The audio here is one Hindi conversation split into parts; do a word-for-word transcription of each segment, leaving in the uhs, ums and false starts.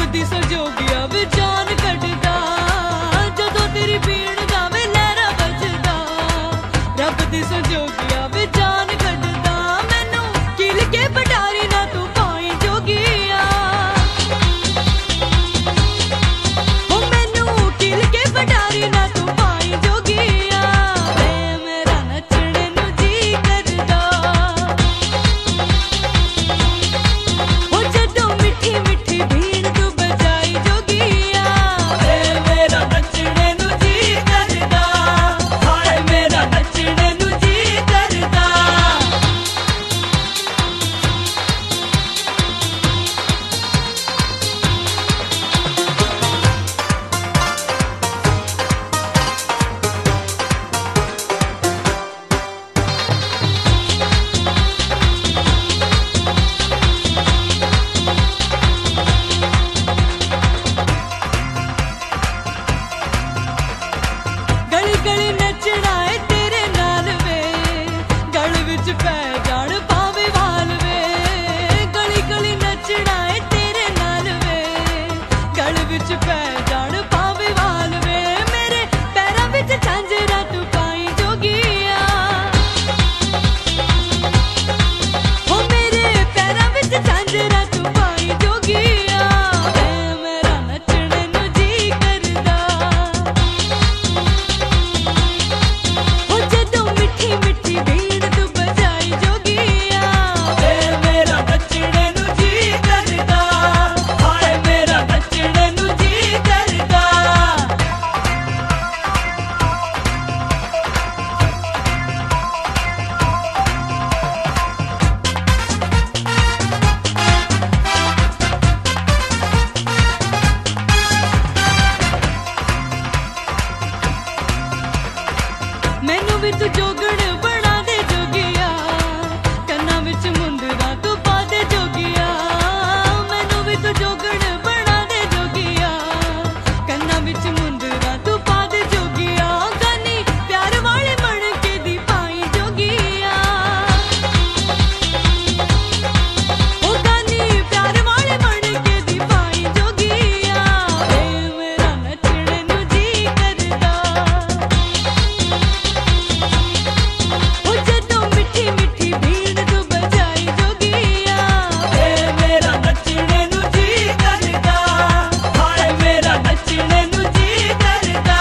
दी संजोगिया वे जान कटदा जदों तेरी पीण गावे लहरा बजदा रब दी संजोगिया वे जान कटदा मैनू किल के पटारी ना तू पाई जोगिया ओ मैनू किल के पटारी ना तू पाई जोगिया वे मेरा नचने नू जी करदा ओ जदों मिठी मिठी भीड़ तू बजाई जोगिया वे मेरा नचने नू जी करदा हाय मेरा नचने नू जी करदा गली गली नचना है तेरे नाल वे गल विच पै जान पावे वाल वे गली गली नचना है तेरे नाल वे गल विच पै जान पावे वाल वे मेरे पैरां विच झांजरा तू पाई जोगिया ओ मेरे पैरां विच झांजरा तू पाई जोगिया वे मेरा नचने नू जी करदा ओ जदों मिठी मिठी भीड़ तू बजाई जोगिया वे मेरा नचने नू जी करदा हाय मेरा नचने नू जी करदा मैनू भी तू जोगण बना दे जोगिया कन्ना विच मुंदरा तू पा दे जोगिया मैनू भी तू जोगण बना दे जोगिया कन्ना विच मुंदरा तू पा दे जोगिया गानी प्यार वाले बन के दी पाई जोगिया ओ गानी प्यार वाले बन के दी पाई जोगिया वे मेरा नचने नू जी करदा ओ जदों मिठी मिठी भीड़ तू बजाई जोगिया वे मेरा नचने नू जी करदा हाय मेरा नचने नू जी करदा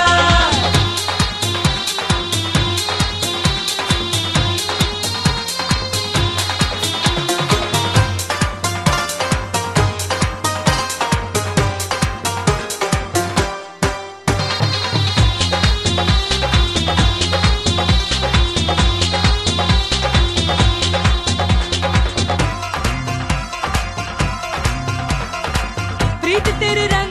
प्रीत तेरे रंग